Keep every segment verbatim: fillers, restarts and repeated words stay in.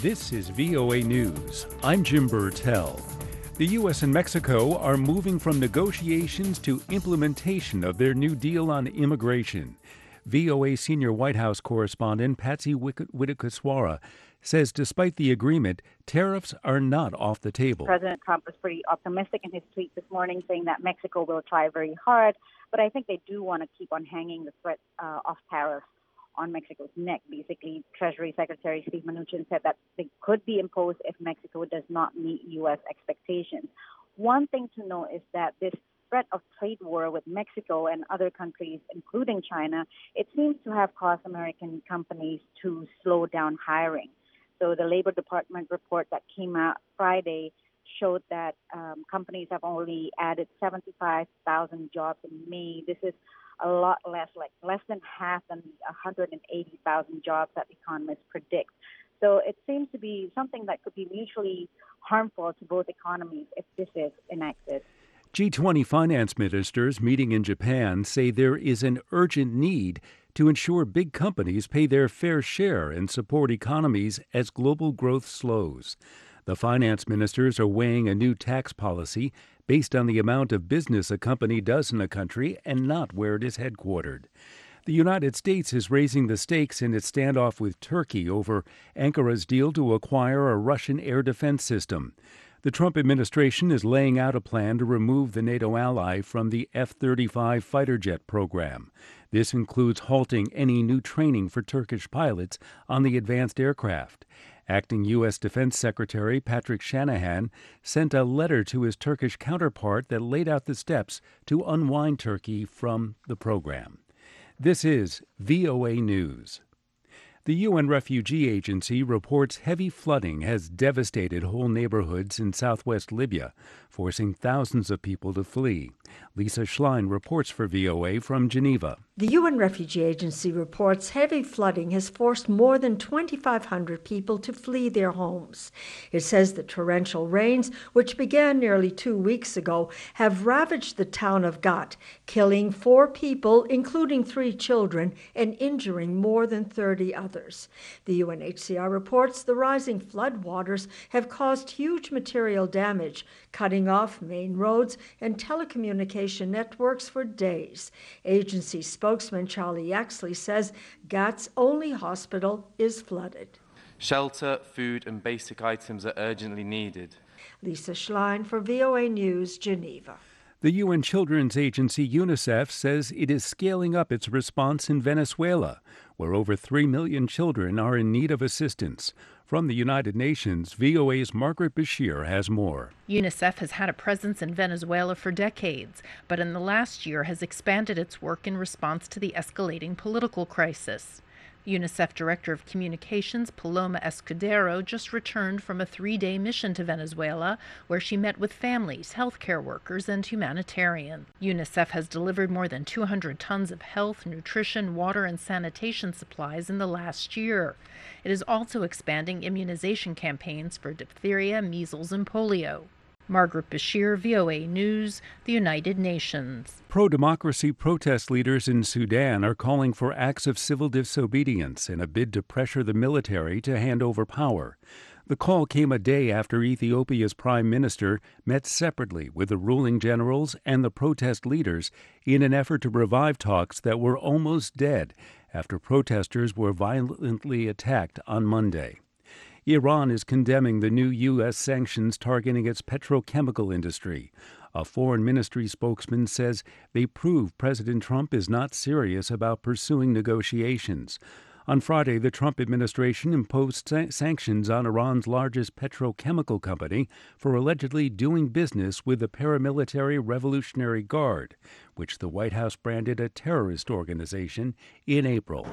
This is V O A News. I'm Jim Burtell. The U S and Mexico are moving from negotiations to implementation of their new deal on immigration. V O A senior White House correspondent Patsy Widakuswara says despite the agreement, tariffs are not off the table. President Trump was pretty optimistic in his tweet this morning, saying that Mexico will try very hard, but I think they do want to keep on hanging the threat uh, of tariffs on Mexico's neck. Basically, Treasury Secretary Steve Mnuchin said that they could be imposed if Mexico does not meet U S expectations. One thing to note is that this threat of trade war with Mexico and other countries, including China, it seems to have caused American companies to slow down hiring. So the Labor Department report that came out Friday showed that um, companies have only added seventy-five thousand jobs in May. This is a lot less, like less than half than the one hundred eighty thousand jobs that economists predict. So it seems to be something that could be mutually harmful to both economies if this is enacted. G twenty finance ministers meeting in Japan say there is an urgent need to ensure big companies pay their fair share and support economies as global growth slows. The finance ministers are weighing a new tax policy based on the amount of business a company does in a country and not where it is headquartered. The United States is raising the stakes in its standoff with Turkey over Ankara's deal to acquire a Russian air defense system. The Trump administration is laying out a plan to remove the NATO ally from the F thirty-five fighter jet program. This includes halting any new training for Turkish pilots on the advanced aircraft. Acting U S Defense Secretary Patrick Shanahan sent a letter to his Turkish counterpart that laid out the steps to unwind Turkey from the program. This is V O A News. The U N Refugee Agency reports heavy flooding has devastated whole neighborhoods in southwest Libya, forcing thousands of people to flee. Lisa Schlein reports for V O A from Geneva. The U N Refugee Agency reports heavy flooding has forced more than twenty-five hundred people to flee their homes. It says the torrential rains, which began nearly two weeks ago, have ravaged the town of Gat, killing four people, including three children, and injuring more than thirty others. The U N H C R reports the rising floodwaters have caused huge material damage, cutting off main roads and telecommunication networks for days. Agency spokesman Charlie Yaxley says Gat's only hospital is flooded. Shelter, food and basic items are urgently needed. Lisa Schlein for V O A News, Geneva. The U N Children's Agency UNICEF says it is scaling up its response in Venezuela, where over three million children are in need of assistance. From the United Nations, V O A's Margaret Bashir has more. UNICEF has had a presence in Venezuela for decades, but in the last year has expanded its work in response to the escalating political crisis. UNICEF Director of Communications Paloma Escudero just returned from a three-day mission to Venezuela, where she met with families, healthcare workers, and humanitarians. UNICEF has delivered more than two hundred tons of health, nutrition, water, and sanitation supplies in the last year. It is also expanding immunization campaigns for diphtheria, measles, and polio. Margaret Bashir, V O A News, the United Nations. Pro-democracy protest leaders in Sudan are calling for acts of civil disobedience in a bid to pressure the military to hand over power. The call came a day after Ethiopia's prime minister met separately with the ruling generals and the protest leaders in an effort to revive talks that were almost dead after protesters were violently attacked on Monday. Iran is condemning the new U S sanctions targeting its petrochemical industry. A foreign ministry spokesman says they prove President Trump is not serious about pursuing negotiations. On Friday, the Trump administration imposed sa- sanctions on Iran's largest petrochemical company for allegedly doing business with the paramilitary Revolutionary Guard, which the White House branded a terrorist organization in April.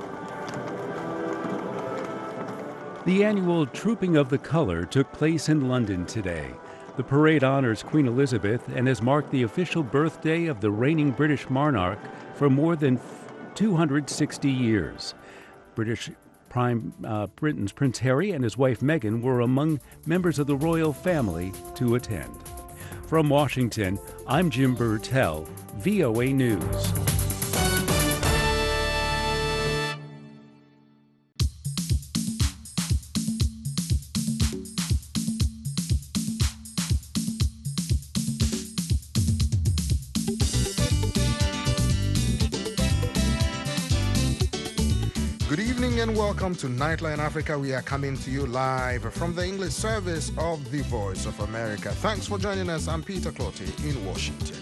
The annual Trooping of the Colour took place in London today. The parade honors Queen Elizabeth and has marked the official birthday of the reigning British monarch for more than two hundred sixty years. British Prime uh, Britain's Prince Harry and his wife Meghan were among members of the royal family to attend. From Washington, I'm Jim Burtell, V O A News. Good evening and welcome to Nightline Africa. We are coming to you live from the English service of the Voice of America. Thanks for joining us. I'm Peter Clottey in Washington.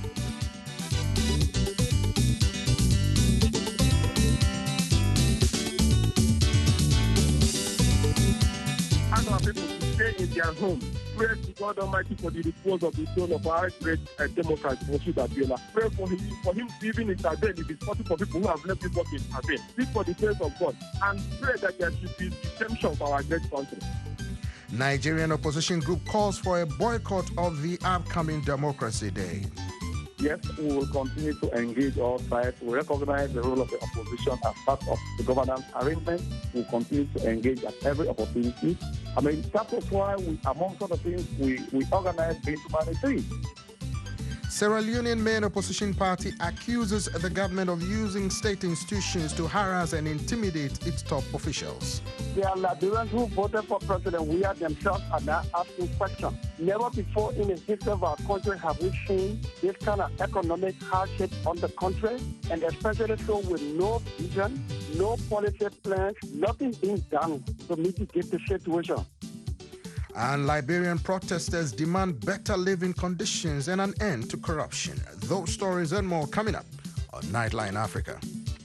Ask our people to stay in their home. Pray to God Almighty for the repose of the soul of our great uh, Democrat, Moshood Abiola. Pray for him, for him to even intervene if it's possible for people who have left this work to intervene. Seek for the face of God and pray that there should be redemption for our great country. Nigerian opposition group calls for a boycott of the upcoming Democracy Day. Yes, we will continue to engage all sides. We recognize the role of the opposition as part of the governance arrangement. We will continue to engage at every opportunity. I mean, that was why, we, amongst other things, we, we organized Base Humanity. Sierra Leonean main opposition party accuses the government of using state institutions to harass and intimidate its top officials. There are Liberians who voted for President Weah themselves are now asking questions. Never before in the history of our country have we seen this kind of economic hardship on the country, and especially so with no vision, no policy plans, nothing being done to mitigate the situation. And Liberian protesters demand better living conditions and an end to corruption. Those stories and more coming up on Nightline Africa.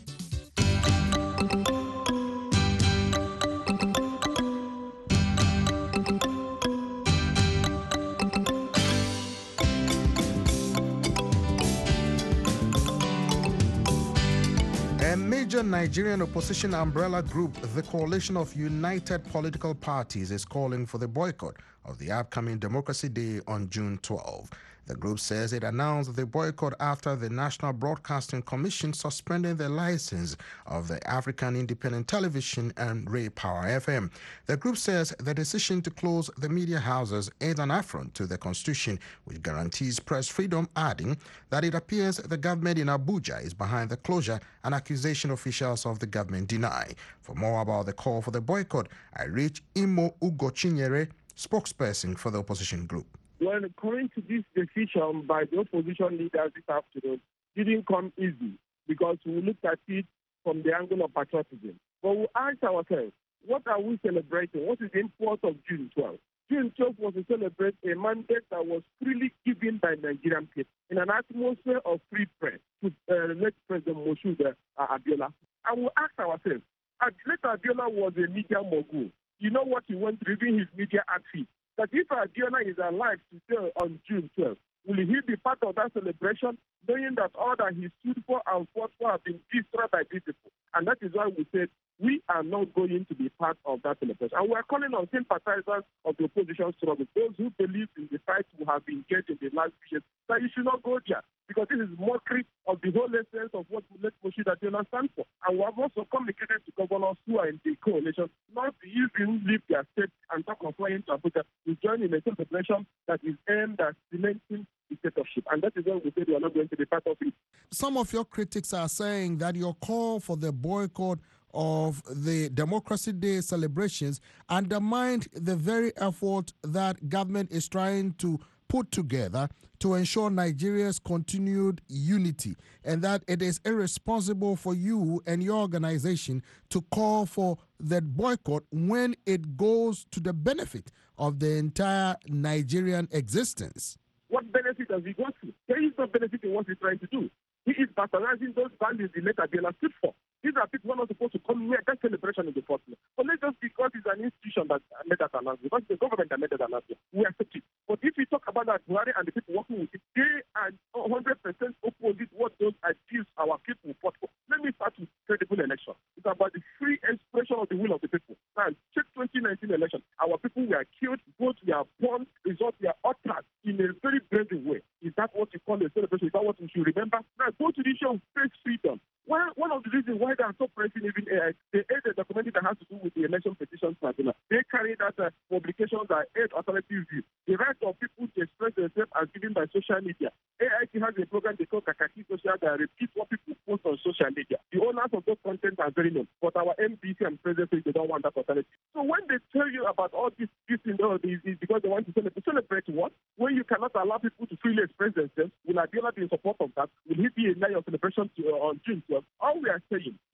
A major Nigerian opposition umbrella group, the Coalition of United Political Parties, is calling for the boycott of the upcoming Democracy Day on June twelfth. The group says it announced the boycott after the National Broadcasting Commission suspended the license of the African Independent Television and Ray Power F M. The group says the decision to close the media houses is an affront to the Constitution, which guarantees press freedom, adding that it appears the government in Abuja is behind the closure, an accusation officials of the government deny. For more about the call for the boycott, I reached Imo Ugochinyere, spokesperson for the opposition group. Well, according to this decision by the opposition leaders this afternoon, didn't come easy because we looked at it from the angle of patriotism. But we asked ourselves, what are we celebrating? What is the import of June twelfth? June twelfth was to celebrate a mandate that was freely given by Nigerian people in an atmosphere of free press to uh, elect President Moshood uh, Abiola. And we asked ourselves, Later Abiola was a media mogul. You know what he went through, even his media outfit. That if Abiola is alive today on June twelfth, will he be part of that celebration, knowing that all that he stood for and fought for have been destroyed by these people? And that is why we said we are not going to be part of that celebration. And we are calling on sympathizers of the opposition struggle, those who believe in the fight we have been engaged in the last few years, that you should not go there, because this is mockery of the whole essence of what we let Moshood Abiola stand for. And we have also communicated to governors who are in the coalition not to even leave their state and talk of flying to Abuja to join in a celebration that is aimed at cementing dictatorship. And that is why we said we are not going to be part of it. Some of your critics are saying that your call for the boycott of the Democracy Day celebrations undermined the very effort that government is trying to put together to ensure Nigeria's continued unity, and that it is irresponsible for you and your organization to call for that boycott when it goes to the benefit of the entire Nigerian existence. What benefit does he go to? There is no benefit in what he's trying to do. He is patronizing those values the late Abiola stood for. These are people who are not supposed to come near that celebration in the first place. But not just because it's an institution that made that announcement, because the government that made that announcement, we accept it. But if we talk about that Buhari and the people working with it, they are one hundred percent opposite what those ideas our people fought for. Let me start with credible election. It's about the free expression of the will of the people. Now, check twenty nineteen election. Our people were killed, votes were burned, results were uttered in a very brazen way. Is that what you call a celebration? Is that what we should remember? Now, go to the issue of press freedom. Well, one of the reasons why they are so pressing even A I, they aid a documentary that has to do with the election petitions tribunal. They carry that uh, publications that aid alternative views. The right of people to express themselves as given by social media. A I T has a program they call Kakaki Social that repeats what people post on social media. The owners of those content are very known, but our M D C and president say they don't want that alternative. So when they tell you about all this, this thing, oh, this is because they want to celebrate, celebrate what? When you cannot allow people to freely express themselves, will Abiola be in support of that? Will he be a night of celebration to, uh, on June twelfth? All we are saying, put A I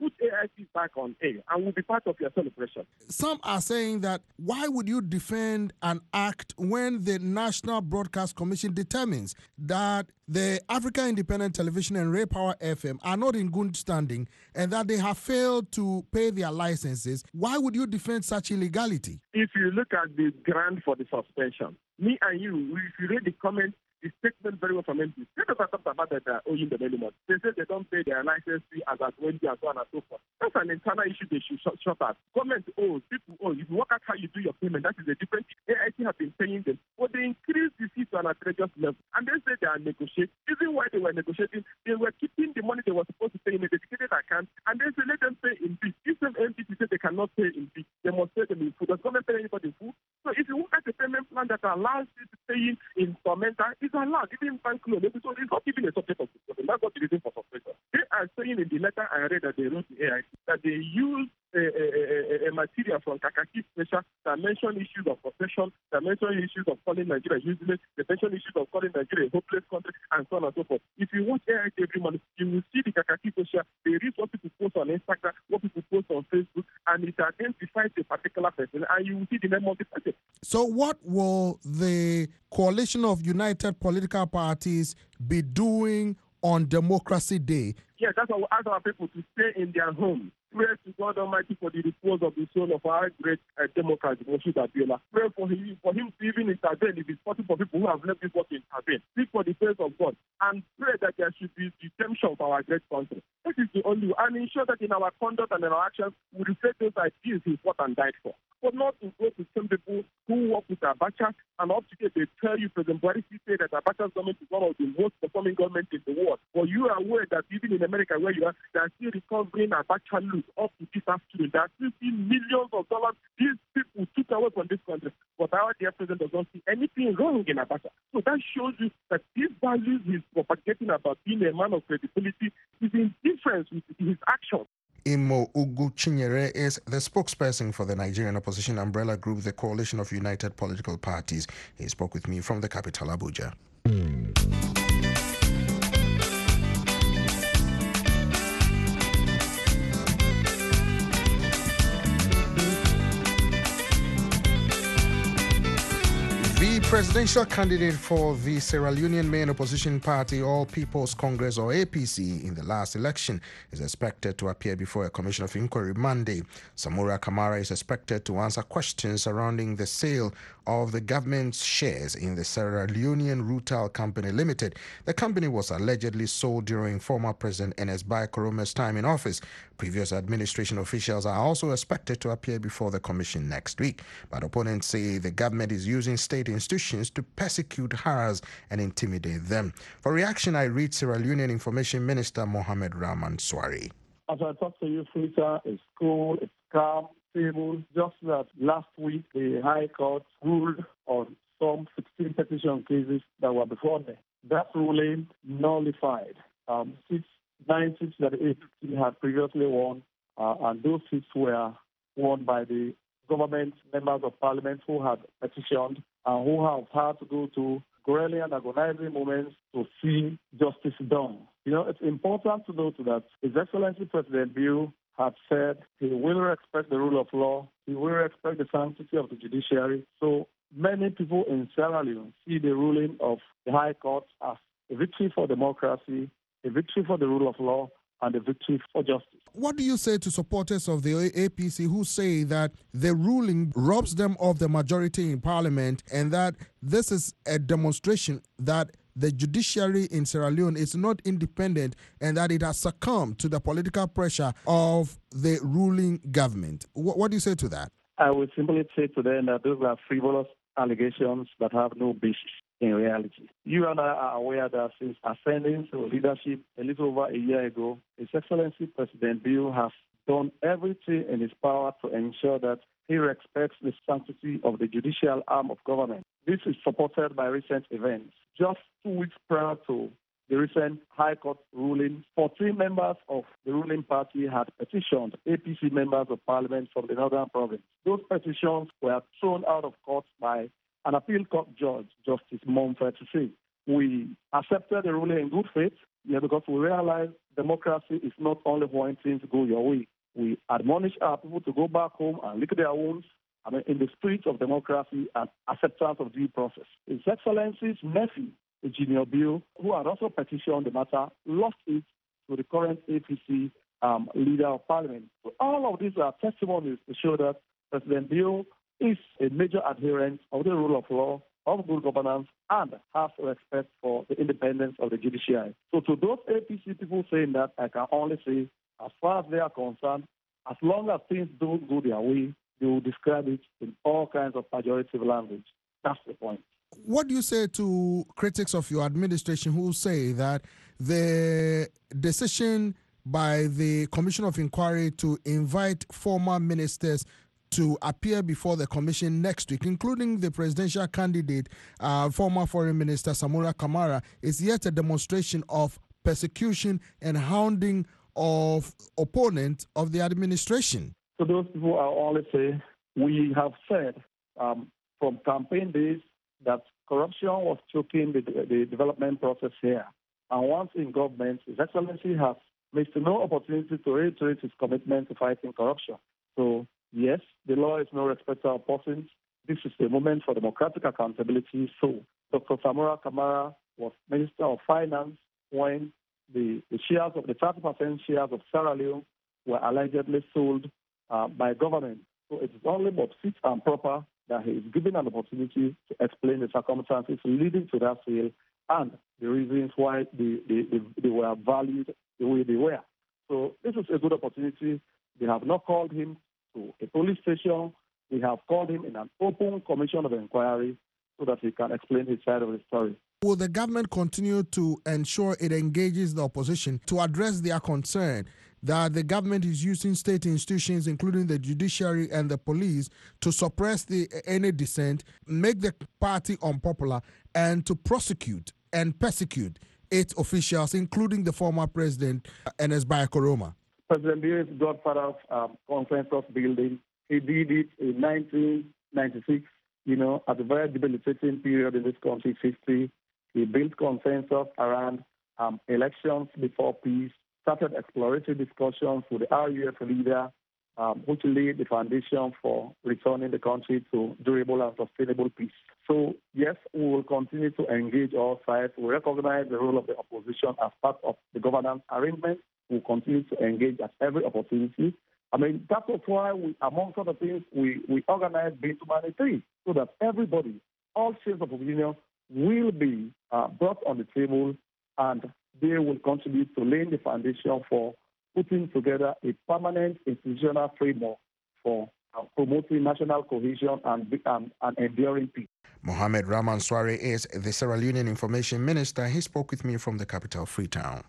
I T is back on air and will be part of your celebration. Some are saying that why would you defend an act when the National Broadcast Commission determines that the Africa Independent Television and Ray Power F M are not in good standing and that they have failed to pay their licenses? Why would you defend such illegality? If you look at the grant for the suspension, me and you, if you read the comment, the statement very well from M P. Let us talk about that uh, owing the minimum. They say they don't pay their license fee as at Wednesday and so on and so forth. That's an internal issue they should shut, shut out. Government owes, people owe. If you work out how you do your payment, that is a different thing. A I T have been paying them. But they increased the fee to an outrageous level. And they say they are negotiating. Even while they were negotiating, they were keeping the money they were supposed to pay in a dedicated account. And they say let them pay in fee. If some M P say they cannot pay in fee, they must pay them in full. Does government pay anybody in full? So if you look at a payment plan that allows you to pay in installmental, it's allowed. Even bank loan, so it's not even a subject of discussion. That's not the reason for suspension. They are saying in the letter I read that they wrote to A I T that they use a, a, a, a material from Kakaki Special that mention issues of possession, that mention issues of calling Nigeria useless, they mention issues of calling Nigeria a hopeless country, and so on and so forth. If you watch A I T every morning, you will see the Kakaki Special. They read what people post on Instagram, what people post on Facebook, and it identifies a particular person, and you will see the name of the person. So what will the coalition of united political parties be doing on Democracy Day? Yes, that's why we ask our people to stay in their homes. Pray to God Almighty for the repose of the soul of our great uh, Democrat, Moshood Abiola. Pray for him, for him to even intervene if it's possible for people who have left this work to intervene. Speak for the face of God and pray that there should be redemption for our great country. This is the only way. And ensure that in our conduct and in our actions, we reflect those ideas he fought and died for. But not to go to some people who work with Abacha and up to date they tell you President Buhari say that Abacha's government is one of the most performing governments in the world. But you are aware that even in America where you are, they are still recovering Abacha loot up to this afternoon. They are still seeing millions of dollars these people took away from this country. But our dear president does not see anything wrong in Abacha. So that shows you that these values he's propagating about being a man of credibility is in difference with his actions. Imo Ugu Chinyere is the spokesperson for the Nigerian opposition umbrella group, the Coalition of United Political Parties. He spoke with me from the capital, Abuja. The presidential candidate for the Sierra Leonean main opposition party, All People's Congress or A P C, in the last election is expected to appear before a commission of inquiry Monday. Samura Kamara is expected to answer questions surrounding the sale of the government's shares in the Sierra Leonean Rutile Company Limited. The company was allegedly sold during former President Ernest Bai Korome's time in office. Previous administration officials are also expected to appear before the commission next week. But opponents say the government is using state institutions to persecute, harass, and intimidate them. For reaction, I read Sierra Leonean Information Minister Mohamed Rahman Swari. As I talk to you, Frita, it's cool, it's calm, stable. Just that last week, the High Court ruled on some sixteen petition cases that were before them. That ruling nullified um, six, nine seats that the A P C had previously won, uh, and those seats were won by the government members of parliament who had petitioned and who have had to go to grueling and agonizing moments to see justice done. You know, it's important to note that His Excellency President Bill had said he will respect the rule of law, he will respect the sanctity of the judiciary. So many people in Sierra Leone see the ruling of the High Court as a victory for democracy, a victory for the rule of law, and a victory for justice. What do you say to supporters of the A P C who say that the ruling robs them of the majority in parliament and that this is a demonstration that the judiciary in Sierra Leone is not independent and that it has succumbed to the political pressure of the ruling government? What, what do you say to that? I would simply say to them that those are frivolous allegations that have no basis in reality. You and I are aware that since ascending to leadership a little over a year ago, His Excellency President Bill has done everything in his power to ensure that he respects the sanctity of the judicial arm of government. This is supported by recent events. Just two weeks prior to the recent High Court ruling, fourteen members of the ruling party had petitioned A P C members of parliament from the Northern Province. Those petitions were thrown out of court by an appeal court judge, Justice Mumford Tsitsi. We accepted the ruling in good faith, yeah, because we realized democracy is not only when things go your way. We admonish our people to go back home and lick their wounds, I mean, in the spirit of democracy and acceptance of due process. His Excellency's nephew, Engineer Bill, who had also petitioned the matter, lost it to the current A P C um, leader of parliament. So all of these are testimonies to show that President Bill is a major adherent of the rule of law, of good governance, and has respect for the independence of the judiciary. So to those A P C people saying that, I can only say, as far as they are concerned, as long as things don't go their way, they will describe it in all kinds of pejorative language. That's the point. What do you say to critics of your administration who say that the decision by the Commission of Inquiry to invite former ministers to appear before the commission next week, including the presidential candidate, uh, former Foreign Minister Samura Kamara, is yet a demonstration of persecution and hounding of opponents of the administration? So those people are only say, we have said um, from campaign days that corruption was choking the, the development process here. And once in government, His Excellency has missed no opportunity to reiterate his commitment to fighting corruption. So, yes, the law is no respecter of persons. This is a moment for democratic accountability. So, Doctor Samura Kamara was Minister of Finance when the, the shares of the thirty percent shares of Sierra Leone were allegedly sold uh, by government. So, it is only but fit and proper that he is given an opportunity to explain the circumstances leading to that sale and the reasons why they, they, they, they were valued the way they were. So this is a good opportunity. They have not called him to a police station. They have called him in an open commission of inquiry so that he can explain his side of the story. Will the government continue to ensure it engages the opposition to address their concern that the government is using state institutions, including the judiciary and the police, to suppress the, any dissent, make the party unpopular, and to prosecute and persecute its officials, including the former president, Ernest Bai Koroma? President Bill is godfather of um, consensus building. He did it in nineteen ninety-six, you know, at a very debilitating period in this country's history. He built consensus around um, elections before peace, started exploratory discussions with the R U F leader, um, which laid the foundation for returning the country to durable and sustainable peace. So, yes, we will continue to engage all sides. We recognize the role of the opposition as part of the governance arrangement. We'll continue to engage at every opportunity. I mean, that was why, we, amongst other things, we, we organized B two ninety-three, so that everybody, all shades of opinion, will be uh, brought on the table, and they will contribute to laying the foundation for putting together a permanent institutional framework for uh, promoting national cohesion and, um, and enduring peace. Mohamed Ramanswari is the Sierra Leonean Information Minister. He spoke with me from the capital, Freetown.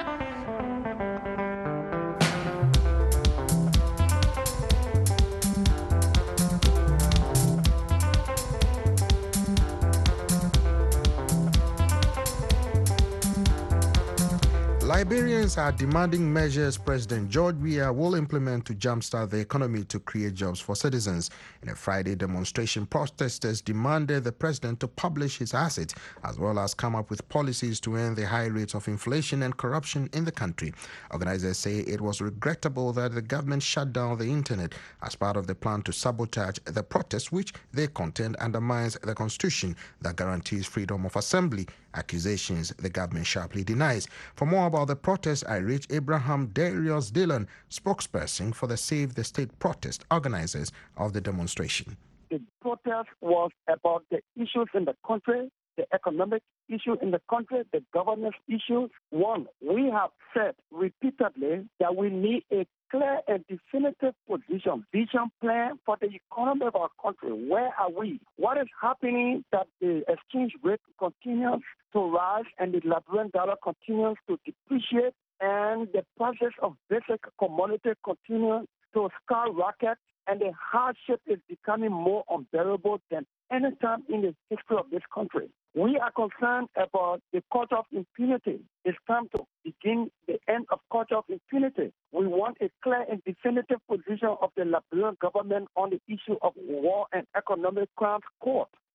Liberians are demanding measures President George Weah will implement to jumpstart the economy to create jobs for citizens. In a Friday demonstration, protesters demanded the president to publish his assets as well as come up with policies to end the high rates of inflation and corruption in the country. Organizers say it was regrettable that the government shut down the internet as part of the plan to sabotage the protest, which they contend undermines the constitution that guarantees freedom of assembly, accusations the government sharply denies. For more about the protest, I reached Abraham Darius Dillon, spokesperson for the Save the State protest organizers of the demonstration. The protest was about the issues in the country, the economic issue in the country, the governance issues. One, we have said repeatedly that we need a clear and definitive position, vision plan for the economy of our country. Where are we? What is happening that the exchange rate continues to rise and the Liberian dollar continues to depreciate and the prices of basic commodity continue to skyrocket and the hardship is becoming more unbearable than any time in the history of this country. We are concerned about the culture of impunity. It's time to begin the end of culture of impunity. We want a clear and definitive position of the Liberian government on the issue of war and economic crimes court.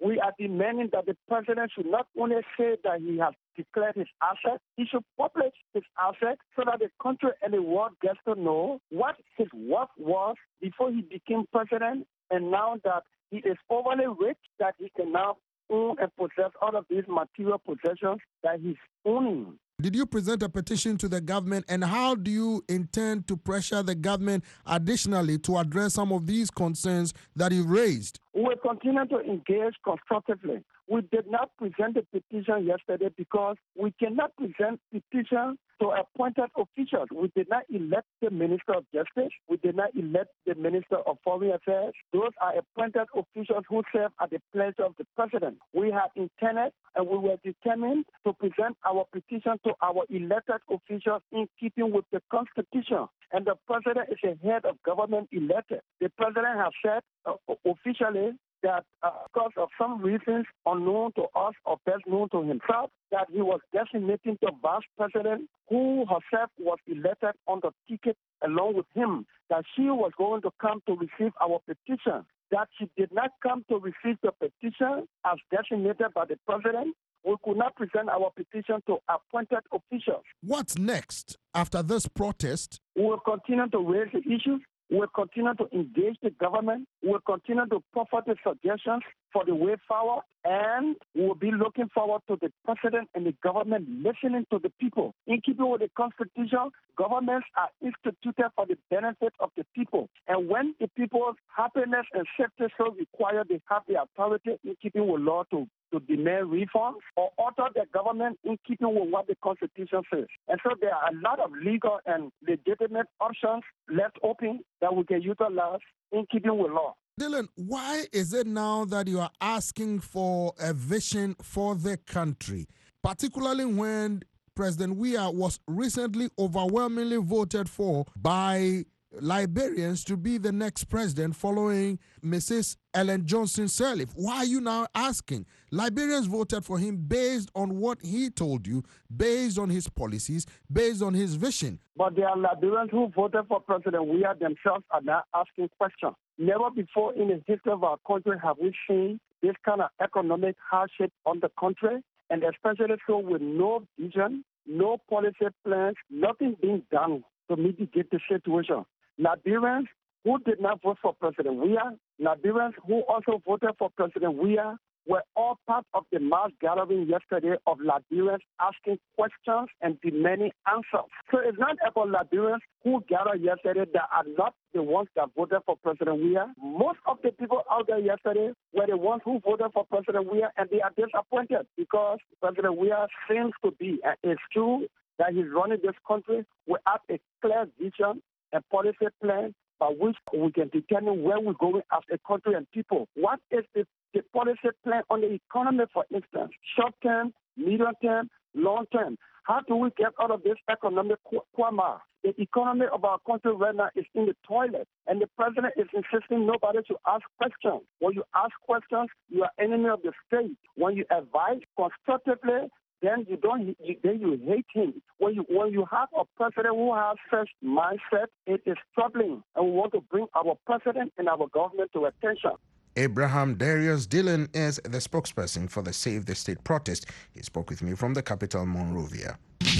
We are demanding that the president should not only say that he has declared his assets, he should publish his assets so that the country and the world gets to know what his worth was before he became president, and now that he is overly rich, that he can now own and possess all of these material possessions that he's owning. Did you present a petition to the government, and how do you intend to pressure the government additionally to address some of these concerns that you raised? We will continue to engage constructively. We did not present the petition yesterday because we cannot present petitions to appointed officials. We did not elect the Minister of Justice. We did not elect the Minister of Foreign Affairs. Those are appointed officials who serve at the pleasure of the President. We have intended and we were determined to present our petition to our elected officials in keeping with the Constitution. And the President is a head of government elected. The President has said uh, officially that uh, because of some reasons unknown to us or best known to himself, that he was designating the vice president who herself was elected on the ticket along with him, that she was going to come to receive our petition, that she did not come to receive the petition as designated by the president. We could not present our petition to appointed officials. What's next after this protest? We will continue to raise the issues. We will continue to engage the government. We will continue to proffer the suggestions for the way forward. And we will be looking forward to the president and the government listening to the people. In keeping with the Constitution, governments are instituted for the benefit of the people. And when the people's happiness and safety so require, they have the authority in keeping with law to to demand reforms or alter the government in keeping with what the Constitution says. And so there are a lot of legal and legitimate options left open that we can utilize in keeping with law. Dylan, why is it now that you are asking for a vision for the country, particularly when President Weah was recently overwhelmingly voted for by Liberians to be the next president following Missus Ellen Johnson Sirleaf? Why are you now asking? Liberians voted for him based on what he told you, based on his policies, based on his vision. But there are Liberians who voted for President Weah themselves are now asking questions. Never before in the history of our country have we seen this kind of economic hardship on the country, and especially so with no vision, no policy plans, nothing being done to mitigate the situation. Liberians who did not vote for President Weah, Liberians who also voted for President Weah, were all part of the mass gathering yesterday of Liberians asking questions and demanding answers. So it's not about Liberians who gathered yesterday that are not the ones that voted for President Weah. Most of the people out there yesterday were the ones who voted for President Weah, and they are disappointed because President Weah seems to be, and it's true that he's running this country without a clear vision and policy plan by which we can determine where we're going as a country and people. What is the, the policy plan on the economy, for instance? Short term, medium term, long term. How do we get out of this economic quagmire? The economy of our country right now is in the toilet, and the president is insisting nobody to ask questions. When you ask questions, you are enemy of the state. When you advise constructively, then you don't. You, then you hate him. When you when you have a president who has such mindset, it is troubling, and we want to bring our president and our government to attention. Abraham Darius Dillon is the spokesperson for the Save the State protest. He spoke with me from the capital, Monrovia.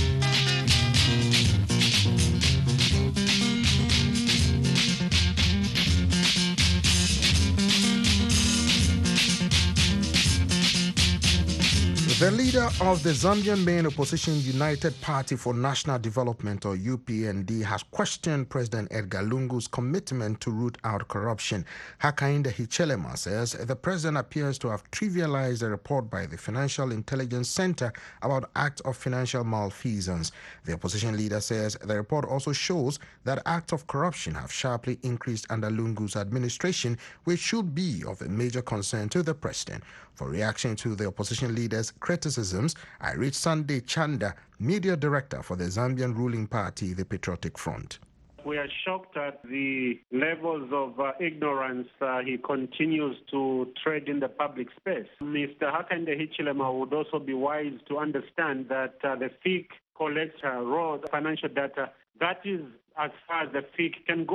The leader of the Zambian main opposition United Party for National Development, or U P N D, has questioned President Edgar Lungu's commitment to root out corruption. Hakainde Hichilema says the president appears to have trivialized a report by the Financial Intelligence Center about acts of financial malfeasance. The opposition leader says the report also shows that acts of corruption have sharply increased under Lungu's administration, which should be of a major concern to the president. For reaction to the opposition leader's criticisms, I reached Sunday Chanda, media director for the Zambian ruling party, the Patriotic Front. We are shocked at the levels of uh, ignorance uh, he continues to tread in the public space. Mister Hakainde Hichilema would also be wise to understand that uh, the F I C collects uh, raw financial data. That is as far as the F I C can go.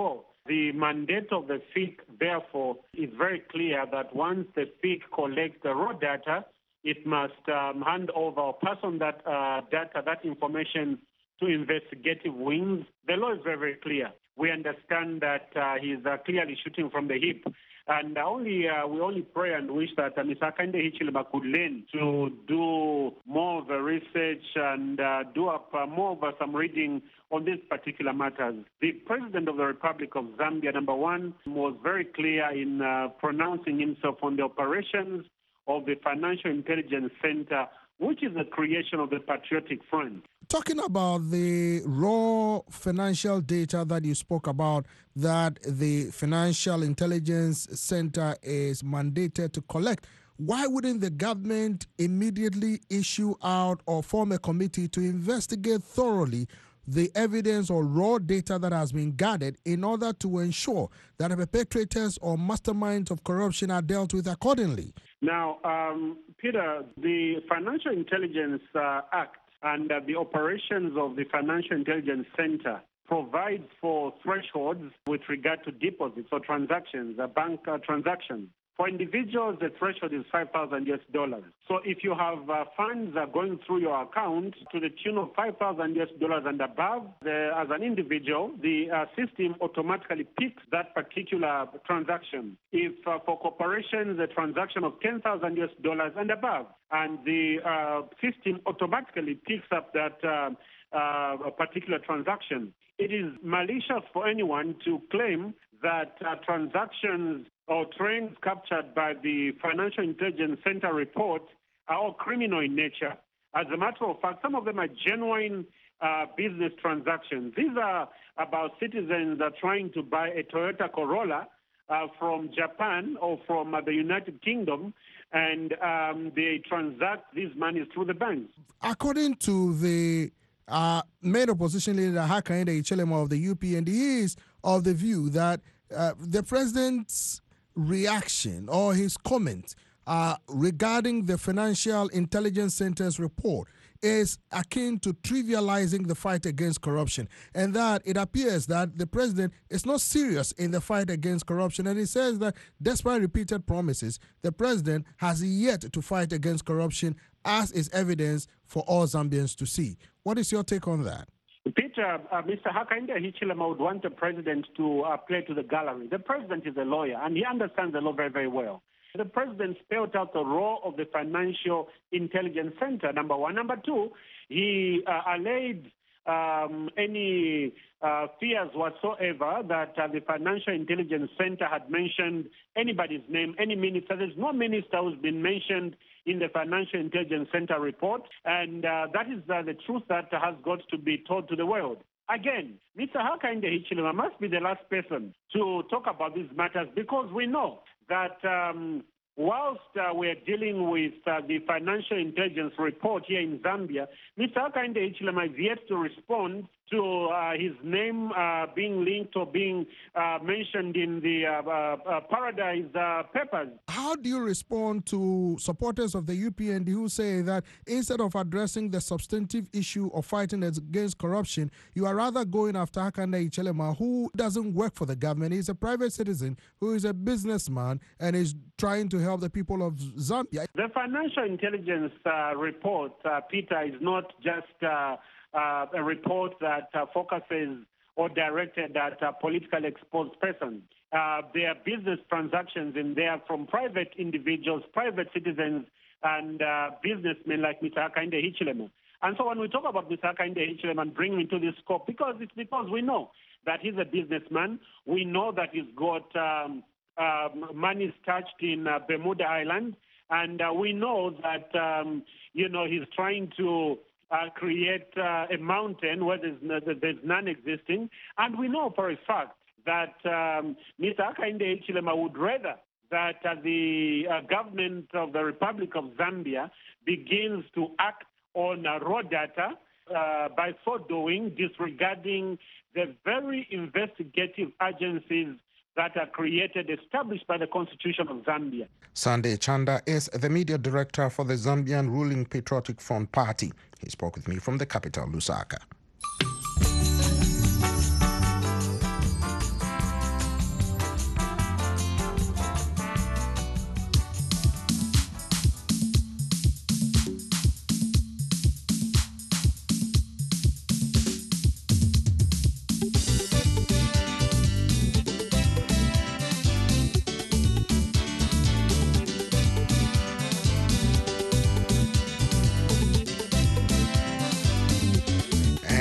The mandate of the F I C, therefore, is very clear that once the F I C collects the raw data, it must um, hand over or pass on that uh, data, that information to investigative wings. The law is very, very clear. We understand that uh, he's uh, clearly shooting from the hip. And only uh, we only pray and wish that uh, Mister Hakainde Hichilema could learn to do more of the research and uh, do up uh, more of uh, some reading on these particular matters. The President of the Republic of Zambia, number one, was very clear in uh, pronouncing himself on the operations of the Financial Intelligence Center, which is the creation of the Patriotic Front. Talking about the raw financial data that you spoke about, that the Financial Intelligence Center is mandated to collect, why wouldn't the government immediately issue out or form a committee to investigate thoroughly the evidence or raw data that has been gathered in order to ensure that the perpetrators or masterminds of corruption are dealt with accordingly? Now, um, Peter, the Financial Intelligence uh, Act and uh, the operations of the Financial Intelligence Center provides for thresholds with regard to deposits or transactions, uh, bank uh, transactions. For individuals, the threshold is five thousand U S dollars. So if you have uh, funds uh, going through your account to the tune of five thousand U S dollars and above, the, as an individual, the uh, system automatically picks that particular transaction. If uh, for corporations, a transaction of ten thousand U S dollars and above, and the uh, system automatically picks up that uh, uh, particular transaction. It is malicious for anyone to claim that uh, transactions or trends captured by the Financial Intelligence Center report are all criminal in nature. As a matter of fact, some of them are genuine uh, business transactions. These are about citizens that are trying to buy a Toyota Corolla uh, from Japan or from uh, the United Kingdom, and um, they transact these monies through the banks. According to the uh, main opposition leader, Hakainde Hichilema of the U P N D, he is of the view that uh, the president's reaction or his comment uh, regarding the Financial Intelligence Center's report is akin to trivializing the fight against corruption, and that it appears that the president is not serious in the fight against corruption. And he says that despite repeated promises, the president has yet to fight against corruption, as is evidence for all Zambians to see. What is your take on that? Peter, uh, Mister Hakainde Hichilema would want the president to uh, play to the gallery. The president is a lawyer, and he understands the law very, very well. The president spelled out the role of the Financial Intelligence Center, number one. Number two, he uh, allayed um, any uh, fears whatsoever that uh, the Financial Intelligence Center had mentioned anybody's name, any minister. There's no minister who's been mentioned in the Financial Intelligence Center report, and uh, that is uh, the truth that has got to be told to the world. Again, Mister Hakainde Hichilema must be the last person to talk about these matters, because we know that um, whilst uh, we're dealing with uh, the Financial Intelligence report here in Zambia, Mister Hakainde Hichilema is yet to respond to uh, his name uh, being linked or being uh, mentioned in the uh, uh, uh, Paradise uh, papers. How do you respond to supporters of the U P N D who say that instead of addressing the substantive issue of fighting against corruption, you are rather going after Hakainde Hichilema, who doesn't work for the government? He's a private citizen who is a businessman and is trying to help the people of Zambia. The Financial Intelligence uh, report, uh, Peter, is not just uh, uh, a report that uh, focuses or directed at uh, politically exposed persons. Uh, there are business transactions in there from private individuals, private citizens, and uh, businessmen like Mister Hakainde Hichilema. And so when we talk about Mister Hakainde Hichilema and bring him into this scope, because it's because we know that he's a businessman, we know that he's got um, uh, money stashed in uh, Bermuda Island, and uh, we know that um, you know he's trying to uh, create uh, a mountain where there's, there's none existing, and we know for a fact that um, Mister Hakainde Hichilema would rather that uh, the uh, government of the Republic of Zambia begins to act on uh, raw data, uh, by so doing disregarding the very investigative agencies that are created, established by the Constitution of Zambia. Sunday Chanda is the media director for the Zambian ruling Patriotic Front Party. He spoke with me from the capital, Lusaka.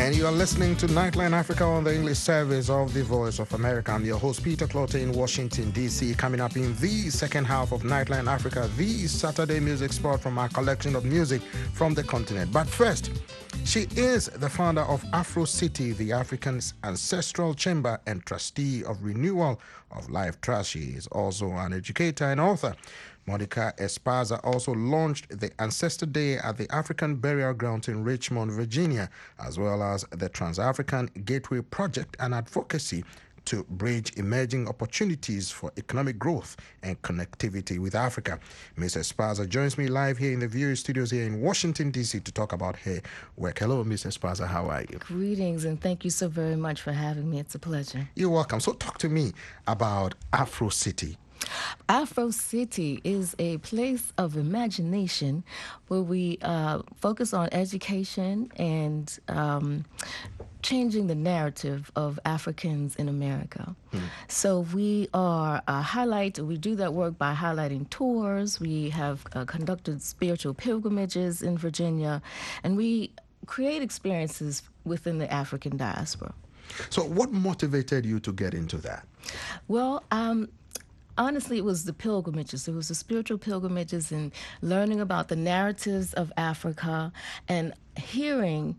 And you are listening to Nightline Africa on the English service of the Voice of America. I'm your host, Peter Clottey in Washington, D C. Coming up in the second half of Nightline Africa, the Saturday music spot from our collection of music from the continent. But first, she is the founder of Afro City, the African Ancestral Chamber, and trustee of Renewal of Life Trust. She is also an educator and author. Monica Esparza also launched the Ancestor Day at the African Burial Ground in Richmond, Virginia, as well as the Trans-African Gateway Project and advocacy to bridge emerging opportunities for economic growth and connectivity with Africa. Miz Esparza joins me live here in the V O A studios here in Washington, D C to talk about her work. Hello, Miz Esparza, how are you? Greetings, and thank you so very much for having me. It's a pleasure. You're welcome. So talk to me about Afro City. Afro City is a place of imagination where we uh, focus on education and um, changing the narrative of Africans in America. Mm. So we are uh, highlight, we do that work by highlighting tours. We have uh, conducted spiritual pilgrimages in Virginia, and we create experiences within the African diaspora. So what motivated you to get into that? Well, um, honestly, it was the pilgrimages. It was the spiritual pilgrimages and learning about the narratives of Africa and hearing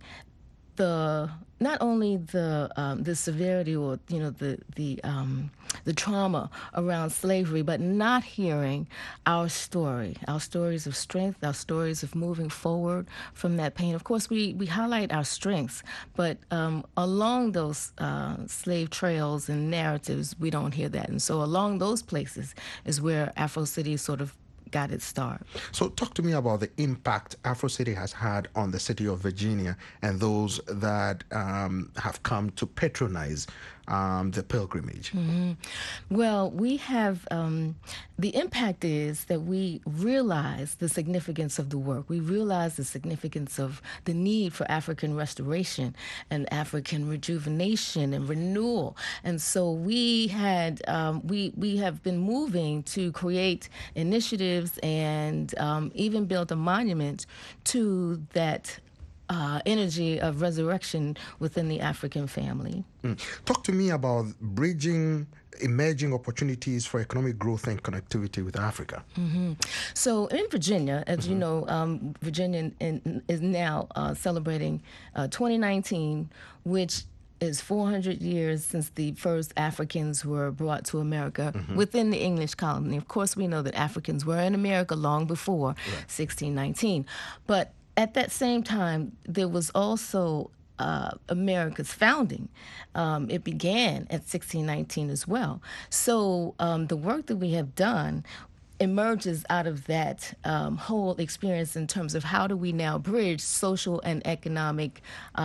the not only the um, the severity or you know the the um, the trauma around slavery, but not hearing our story, our stories of strength, our stories of moving forward from that pain. Of course, we we highlight our strengths, but um, along those uh, slave trails and narratives, we don't hear that. And so, along those places is where Afro City sort of got its start. So talk to me about the impact Afro City has had on the city of Virginia and those that um, have come to patronize um, the pilgrimage. Mm-hmm. Well, we have, um, the impact is that we realize the significance of the work. We realize the significance of the need for African restoration and African rejuvenation and renewal. And so we had, um, we, we have been moving to create initiatives and um, even build a monument to that Uh, energy of resurrection within the African family. Mm. Talk to me about bridging emerging opportunities for economic growth and connectivity with Africa. Mm-hmm. So in Virginia, as mm-hmm. you know, um, Virginia in, in, is now uh, celebrating uh, twenty nineteen, which is four hundred years since the first Africans were brought to America mm-hmm. within the English colony. Of course, we know that Africans were in America long before right. sixteen nineteen. But at that same time, there was also uh, America's founding. Um, it began at sixteen nineteen as well. So um, the work that we have done emerges out of that um, whole experience in terms of how do we now bridge social and economic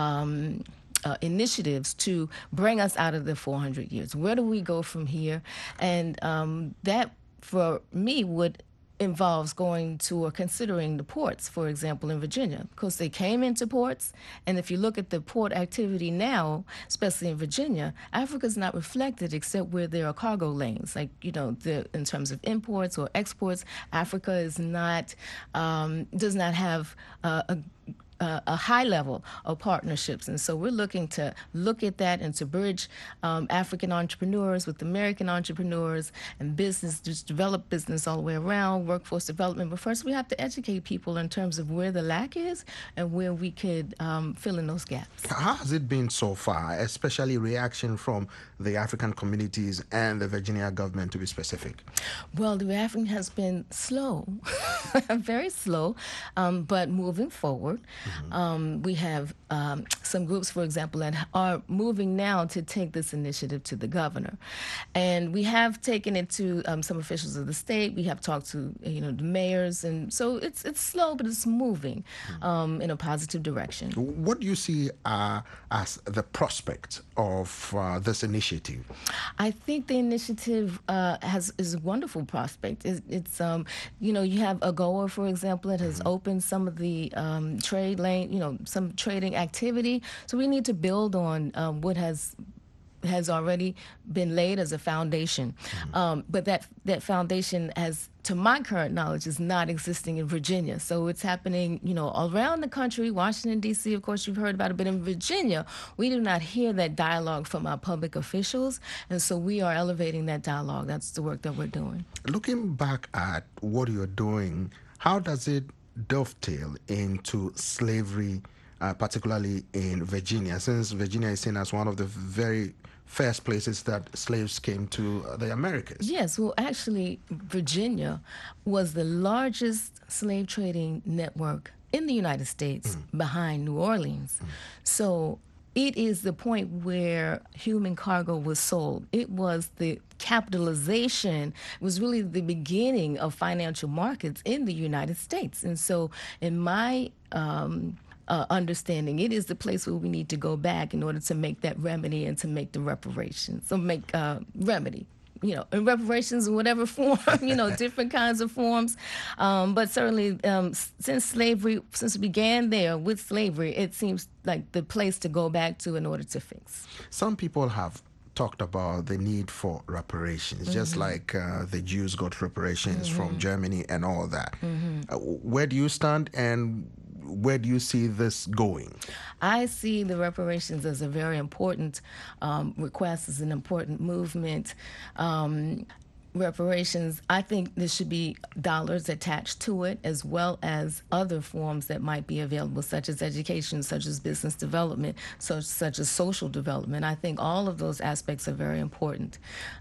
um, uh, initiatives to bring us out of the four hundred years. Where do we go from here? And um, that, for me, would involves going to or considering the ports, for example, in Virginia, because they came into ports. And if you look at the port activity now, especially in Virginia, Africa's not reflected except where there are cargo lanes. Like, you know, the, in terms of imports or exports, Africa is not, um, does not have uh, a Uh, a high level of partnerships. And so we're looking to look at that and to bridge um, African entrepreneurs with American entrepreneurs and business, just develop business all the way around, workforce development. But first we have to educate people in terms of where the lack is and where we could um, fill in those gaps. How has it been so far, especially reaction from the African communities and the Virginia government, to be specific? Well, the reaction has been slow, very slow, um, but moving forward. Mm-hmm. Um, we have um, some groups, for example, that are moving now to take this initiative to the governor. And we have taken it to um, some officials of the state. We have talked to, you know, the mayors. And so it's it's slow, but it's moving um, in a positive direction. What do you see uh, as the prospect of uh, this initiative? I think the initiative uh, has is a wonderful prospect. It's, it's um, you know, you have AGOA, for example, that has mm-hmm. opened some of the um, trade lane, you know, some trading activity. So we need to build on um, what has has already been laid as a foundation. Mm-hmm. Um, but that, that foundation has, to my current knowledge, is not existing in Virginia. So it's happening, you know, around the country. Washington, D C, of course, you've heard about it. But in Virginia, we do not hear that dialogue from our public officials. And so we are elevating that dialogue. That's the work that we're doing. Looking back at what you're doing, how does it dovetail into slavery, uh, particularly in Virginia, since Virginia is seen as one of the very first places that slaves came to the Americas? Yes, well, actually, Virginia was the largest slave trading network in the United States, mm. behind New Orleans. Mm. So it is the point where human cargo was sold. It was the capitalization, it was really the beginning of financial markets in the United States. And so in my um, uh, understanding, it is the place where we need to go back in order to make that remedy and to make the reparations, so make uh, remedy. You know, in reparations in whatever form, you know, different kinds of forms. Um, but certainly um, since slavery, since it began there with slavery, it seems like the place to go back to in order to fix. Some people have talked about the need for reparations, mm-hmm. just like uh, the Jews got reparations mm-hmm. from Germany and all that. Mm-hmm. Uh, where do you stand, and where do you see this going? I see the reparations as a very important um, request, as an important movement. Um, reparations, I think there should be dollars attached to it, as well as other forms that might be available, such as education, such as business development, such, such as social development. I think all of those aspects are very important.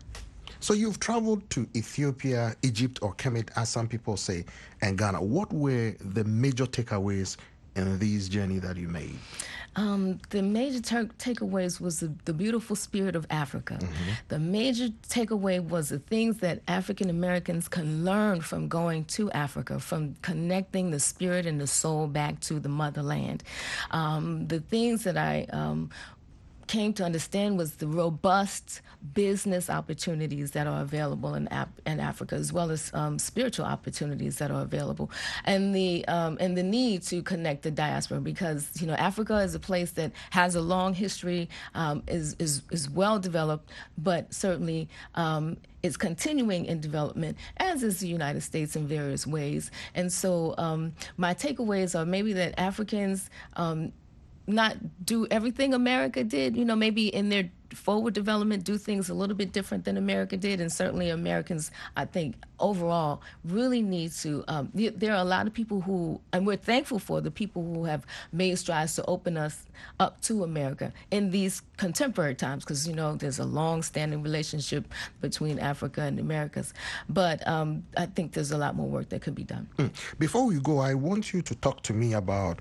So you've traveled to Ethiopia, Egypt, or Kemet, as some people say, and Ghana. What were the major takeaways in this journey that you made? Um, the major ter- takeaways was the, the beautiful spirit of Africa. Mm-hmm. The major takeaway was the things that African Americans can learn from going to Africa, from connecting the spirit and the soul back to the motherland. Um, the things that I um, came to understand was the robust business opportunities that are available in, Ap- in Africa, as well as um, spiritual opportunities that are available, and the um, and the need to connect the diaspora, because you know Africa is a place that has a long history, um, is is is well developed, but certainly um, is continuing in development, as is the United States in various ways. And so um, my takeaways are maybe that Africans Um, not do everything America did, you know, maybe in their forward development do things a little bit different than America did. And certainly Americans, I think, overall really need to, um, there are a lot of people who, and we're thankful for the people who have made strides to open us up to America in these contemporary times, because, you know, there's a long-standing relationship between Africa and the Americas. But um, I think there's a lot more work that could be done. Mm. Before we go, I want you to talk to me about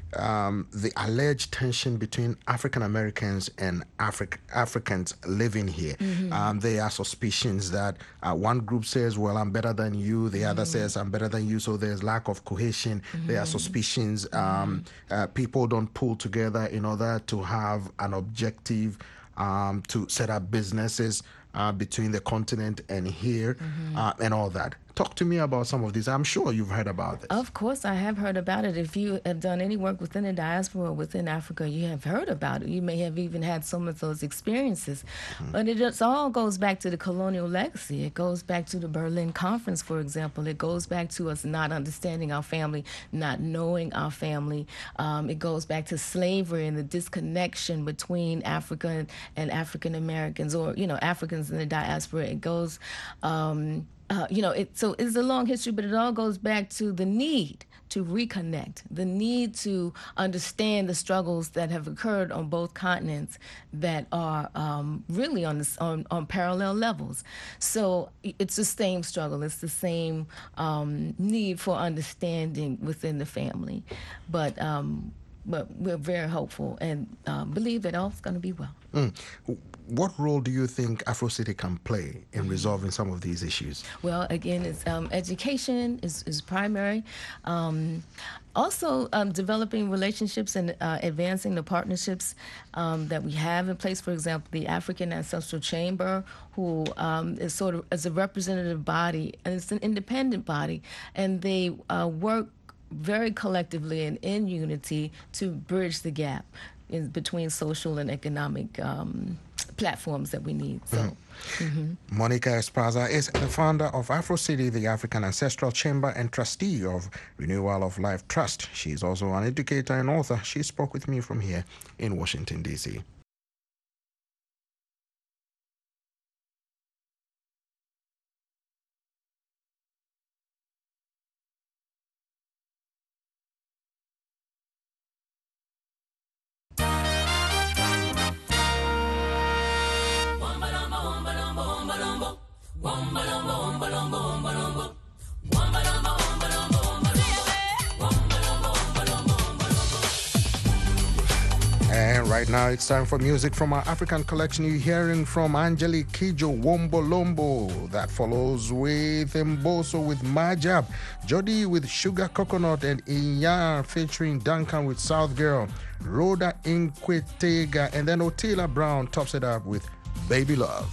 um, the alleged tension between African Americans and Afri- Africans living here. Mm-hmm. Um, there are suspicions that uh, one group says, well, I'm better than you. The mm-hmm. other says, I'm better than you. So there's lack of cohesion. Mm-hmm. There are suspicions. Um, mm-hmm. uh, people don't pull together in order to have an objective um, to set up businesses uh, between the continent and here, mm-hmm. uh, and all that. Talk to me about some of these. I'm sure you've heard about this. Of course, I have heard about it. If you have done any work within the diaspora or within Africa, you have heard about it. You may have even had some of those experiences. Mm-hmm. But it just all goes back to the colonial legacy. It goes back to the Berlin Conference, for example. It goes back to us not understanding our family, not knowing our family. Um, it goes back to slavery and the disconnection between Africa and, and African Americans, or, you know, Africans in the diaspora. It goes... Um, Uh, you know, it, so it's a long history, but it all goes back to the need to reconnect, the need to understand the struggles that have occurred on both continents that are um, really on, this, on on parallel levels. So it's the same struggle. It's the same um, need for understanding within the family. But um, but we're very hopeful and uh, believe that all's going to be well. Mm. What role do you think AfroCity can play in resolving some of these issues? Well, again, it's um, education is, is primary. Um, also, um, developing relationships and uh, advancing the partnerships um, that we have in place. For example, the African Ancestral Chamber, who um, is sort of as a representative body, and it's an independent body, and they uh, work very collectively and in unity to bridge the gap in between social and economic um, platforms that we need. So, mm-hmm. Mm-hmm. Monica Esparza is the founder of AfroCity, the African Ancestral Chamber, and trustee of Renewal of Life Trust. She is also an educator and author. She spoke with me from here in Washington, D C And right now it's time for music from our African collection. You're hearing from Angelique Kidjo, Wombo Lombo. That follows with Mboso with Majab, Jody with Sugar Coconut, and Inyar featuring Duncan with South Girl, Rhoda Inquetega, and then Otila Brown tops it up with Baby Love.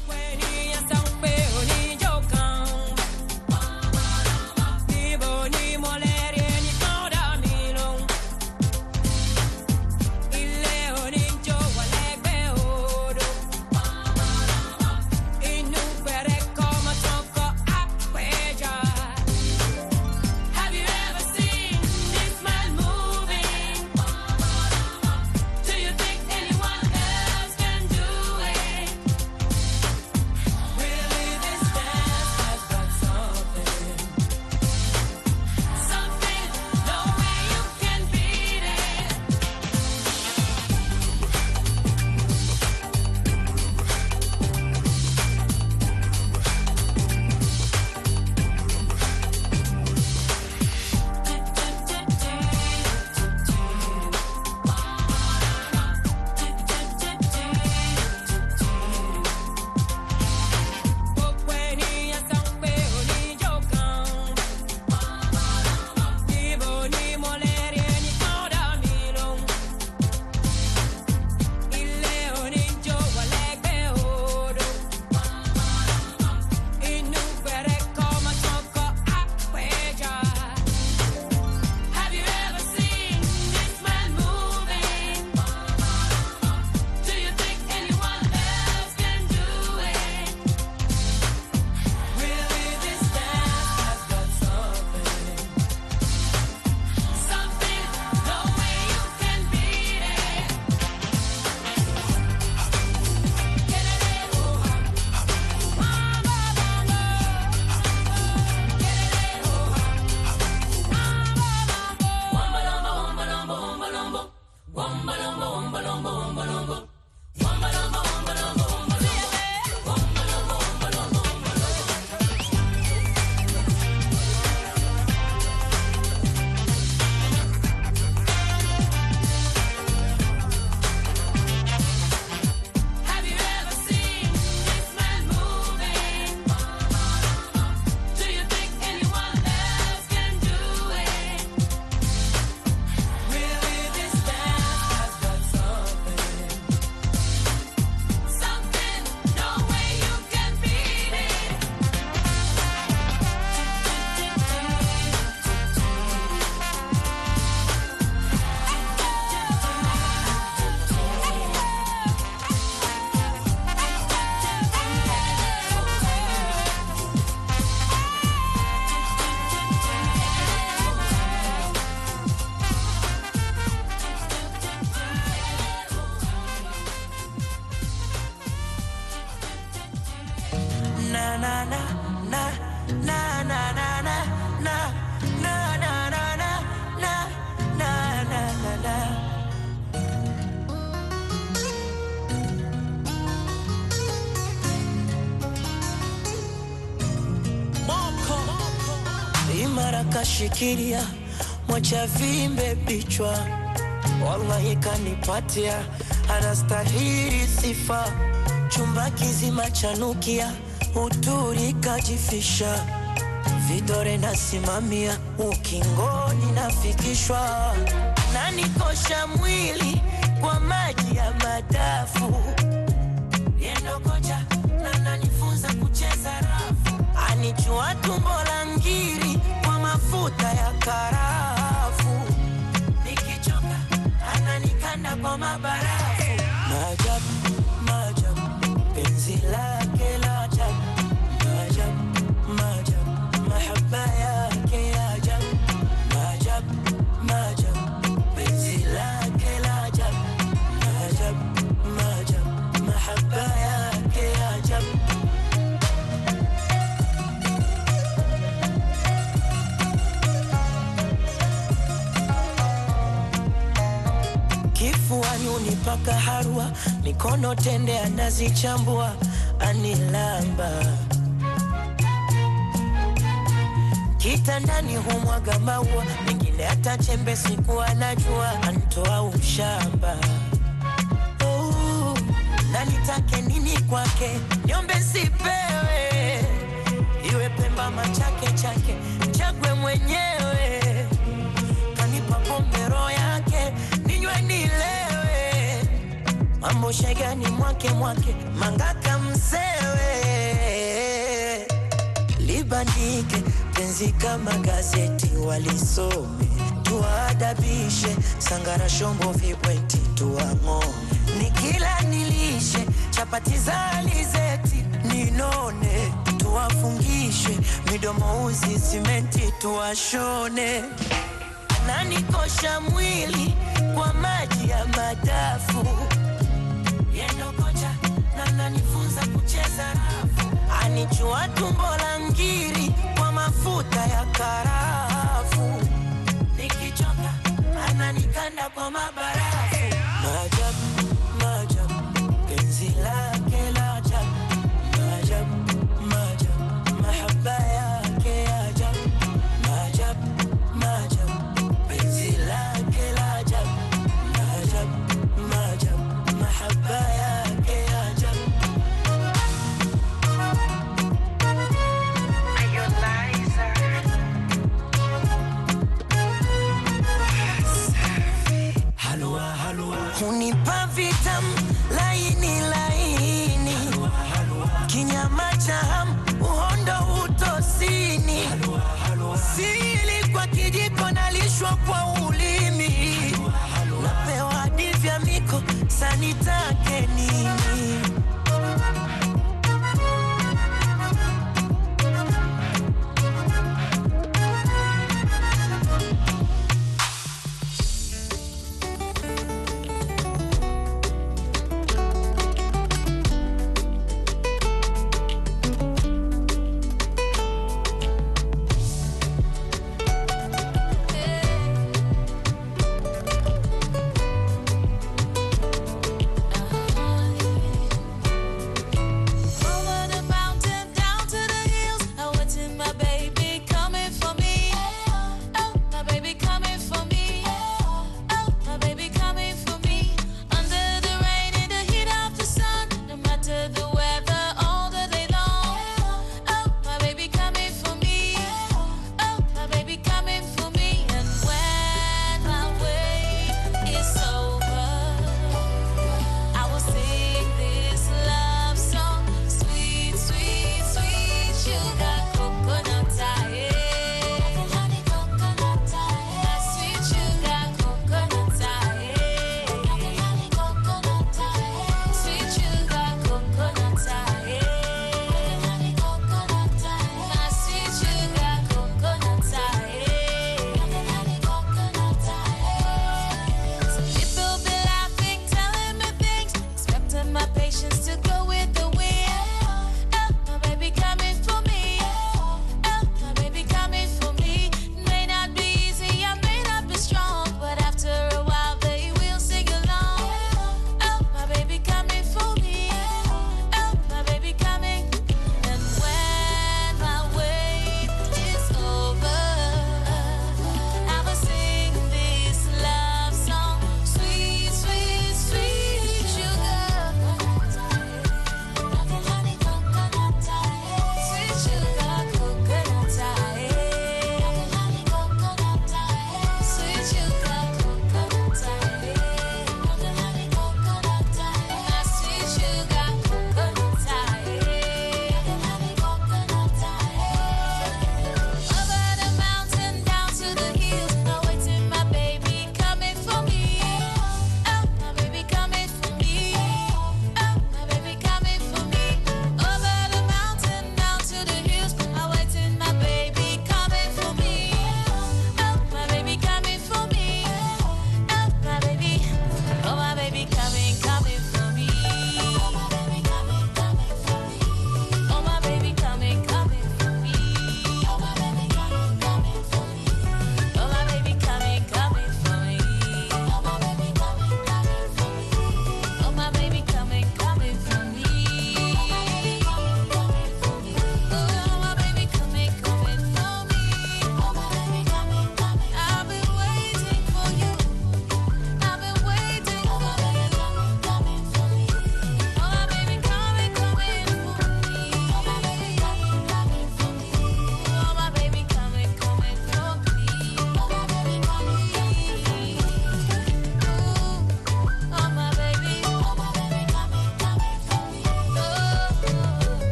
Shikilia mwacha vimbe bichwa, wallahi kanipatia, anastahili sifa, chumba kizima chanukia, uturi kajifisha, vidore nasimamia, ukingoni nafikishwa, na nikosha mwili kwa maji ya madafu, yendo koja na nanifunza kucheza rafu, anichua tumbo la ngiri mafuta ya karafu, nikichoka ananikanda kwa mabarafu. Maajabu, maajabu, kanipa kaharua, mikono tende anazichambua, anilamba kitandani humwaga maua, mengine hata chembe siku anajua, antoa ushamba. Oh, na nitake nini kwake, niombe sipewe, iwe Pemba machake chake, chagwe mwenyewe, kanipa pombe roho yake, ninywe nilewe, mambo shegani mwake mwake, mangaka msewe, libandike penzi kama gazeti walisome, tuadabishe sangara shombo vibweti tuang'o, nikila nilishe chapati za alizeti ninone, tuwafungishe midomo uzi simenti tuwashone, ananikosha mwili kwa maji ya madafu, yendo kocha na nanifunza kucheza rafu, anichua tumbo la ngiri kwa mafuta ya karafu, nikichoka ananikanda kwa mabarafu. Maajabu, maajabu, penzi lake la ajabu, maajabu, maajabu, mahaba yake ya ajabu, maajabu, maajabu, penzi lake la ajabu, maajabu, maajabu, mahaba yake ya ajabu. Unipa vitamu laini laini, kinyama cha hamu uhondo utosini, sili kwa kijiko nalishwa kwa ulimi, napewa divya miko sanitake nini.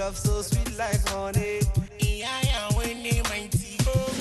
love so sweet like honey. Yeah, yeah, when they mighty.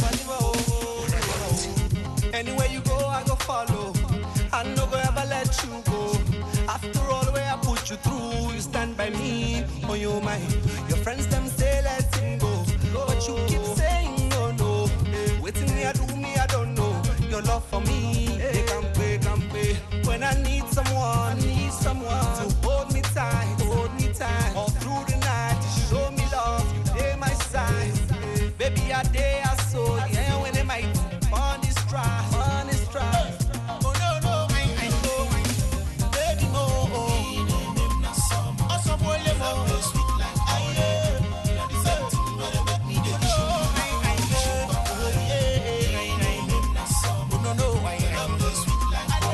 Anywhere you go, I go follow. I no go ever let you go. After all the way I put you through, you stand by me on your mind. Your friends them say let him go, but you keep saying no, no. Waiting me, I do me, I don't know. Your love for me, they can pay, can pay. When I need someone, need someone to hold me tight, hold me tight. All through the night, to show me love, you stay my side. Baby, I day I saw, yeah, when they might on this drive, on this drive. Oh no, no, I, I know, baby, no. Also, boy, you know, sweet like I am. No, no, I am sweet like I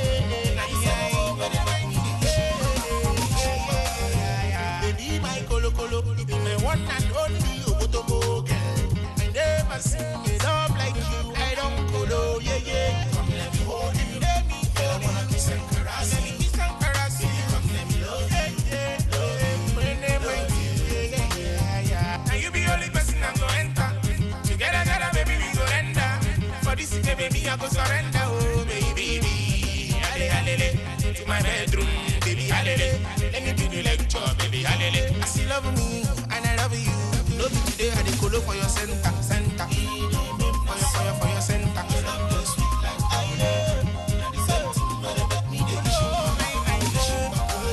am. Baby, my colo colo, you be my one and only Obotobo girl. I never see it up like you. I don't colo, yeah, yeah. Come let me hold you, let me hold you. I wanna kiss and caress you. Let me kiss and caress you. Come let me love you, yeah, yeah. When they might, yeah, yeah, yeah. Now you be the only person I'm gonna enter. Together, together, baby, we go enter. For this city, baby, I go surrender. Oh, baby, ale, ale, to my bedroom, baby, ale, let me do the lecture, baby, ale. I still love me, and I love you. Love you today, I dey colo for your center, center. For your, for your, for your center. Sweet like I love. Me dey show, I love.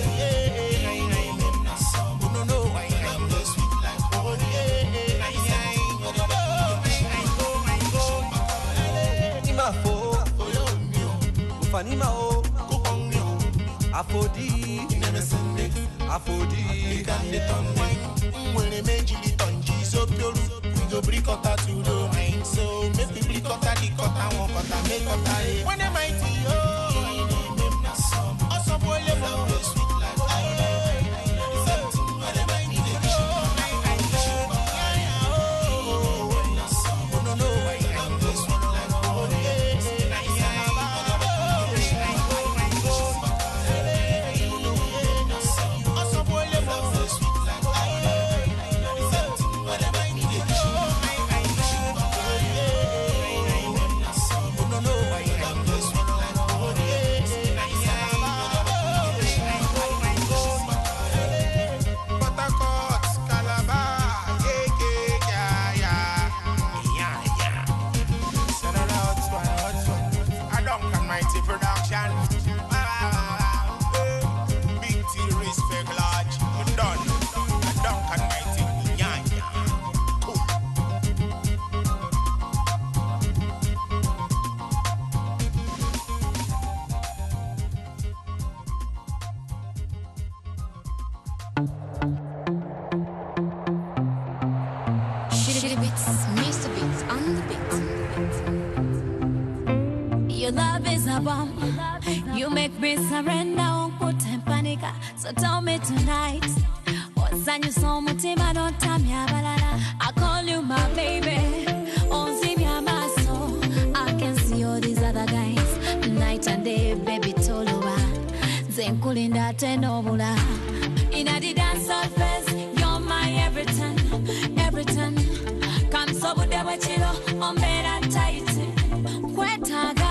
No, no, I am the sweet like oh yeah, I am. Ni ma fo, ufani ma o, kukonyo, afodi, inemesende, afodi, ikande tonwine. When they mention the tonji so pure, we go break out that to the mind. So make me break out that the cut and walk out and make out that. When they mighty oh, also boy le mo, sweet like I love. When they mighty oh, I love. Oh no no, I am the sweet like oh yeah, I am. Also boy le mo, sweet like I love. You make me surrender, won't put in panic. So tell me tonight, what's on your soul, Mutima, don't tell me balala. I call you my baby, on Zimia Maso. I can see all these other guys, night and day, baby, Toluwa. Zen Kulinda Tenobula. In a the dance surface, you're my everything, everything. Come so good, they were chillo, on bed and tight. Kwetaga.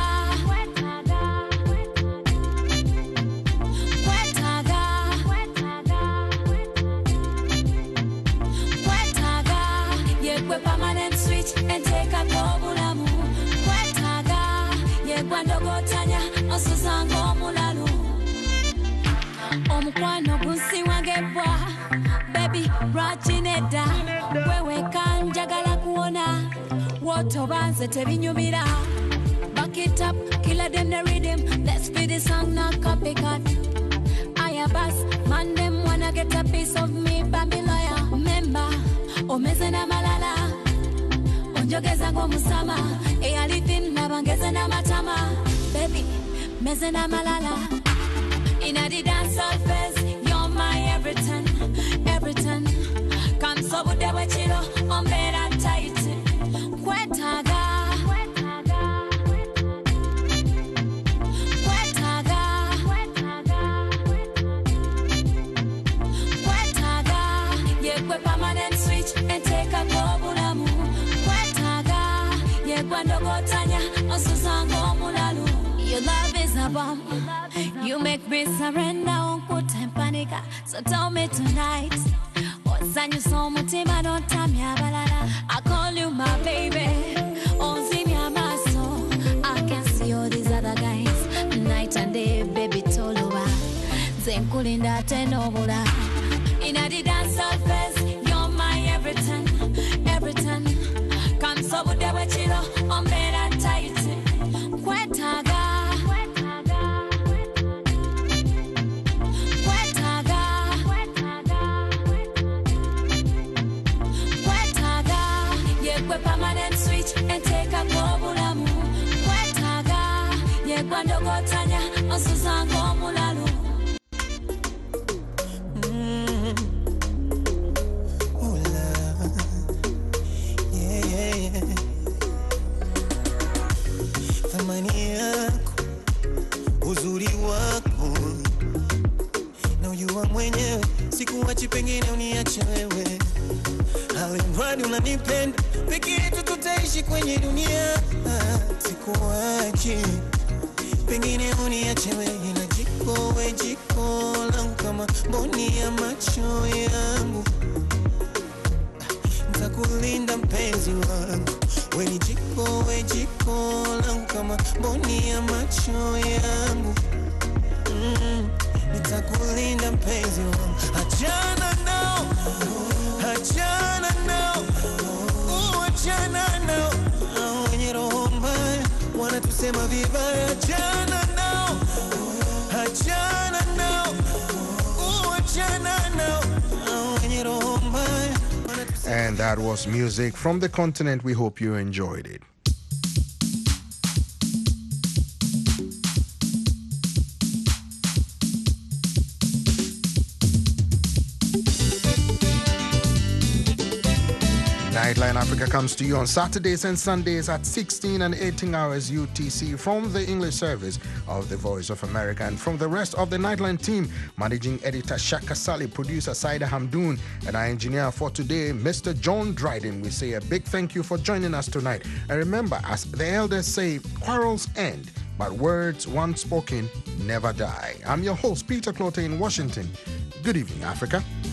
Permanent switch and take a gobulamu. Kwetaga, ye gwando gotanya, osusango mulalu. Omukwano gusi wangebwa, baby rachineda. Wewe kanjagala kuona, woto banze tebinyumira. Back it up, killer them the rhythm. Let's be the song, not copycat. I bass, man them wanna get a piece of me, baby lawyer. Member, omezena malala. Onjogeza ngo musama, e alifin na bangeza na matama. Baby, mezena malala. In a the dance surface, you're my everything, everything. Come so good they were chillo, on bed and tight. Kwetaga. Kwetaga. Yeah, a bomb. You make me surrender, won't put time panic. So tell me tonight. What's on your soul, Mutima, don't tell me balala. I call you my baby. Oh, see me, I'm my soul. I can see all these other guys. Night and day, baby, toluba. Zenkulinda tenobula. In a the dance surface, you're my everything, everything. Come so good there with you, I'm better tight. Kwetaga, kwetaga, kwetaga. Yeah, kwe permanent switch and take a pobulamu. Kwetaga, yeah, kwando gotanya, osusango mulalu. Uzuri wako na ujua mwenyewe, sikuachi pengine uniache wewe. Alimradi unanipenda, peke yetu tutaishi kwenye dunia. Sikuachi pengine uniache wewe, na jiko we jiko langu kama mboni ya macho yangu. Nitakulinda mpenzi wangu, we ni jiko we jiko langu kama mboni ya macho yangu. Mm, nitakulinda mpenzi wangu. Achana nao, achana nao, uh, achana nao. Hao wenye roho mbaya wanatusema vibaya. Achana nao, achana nao, uh, achana nao. Hao wenye roho mbaya. And that was music from the continent. We hope you enjoyed it. Nightline Africa comes to you on Saturdays and Sundays at sixteen and eighteen hours U T C from the English service of the Voice of America. And from the rest of the Nightline team, managing editor Shaka Sali, producer Saida Hamdoon, and our engineer for today, Mister John Dryden, we say a big thank you for joining us tonight. And remember, as the elders say, quarrels end, but words once spoken never die. I'm your host, Peter Clote in Washington. Good evening, Africa.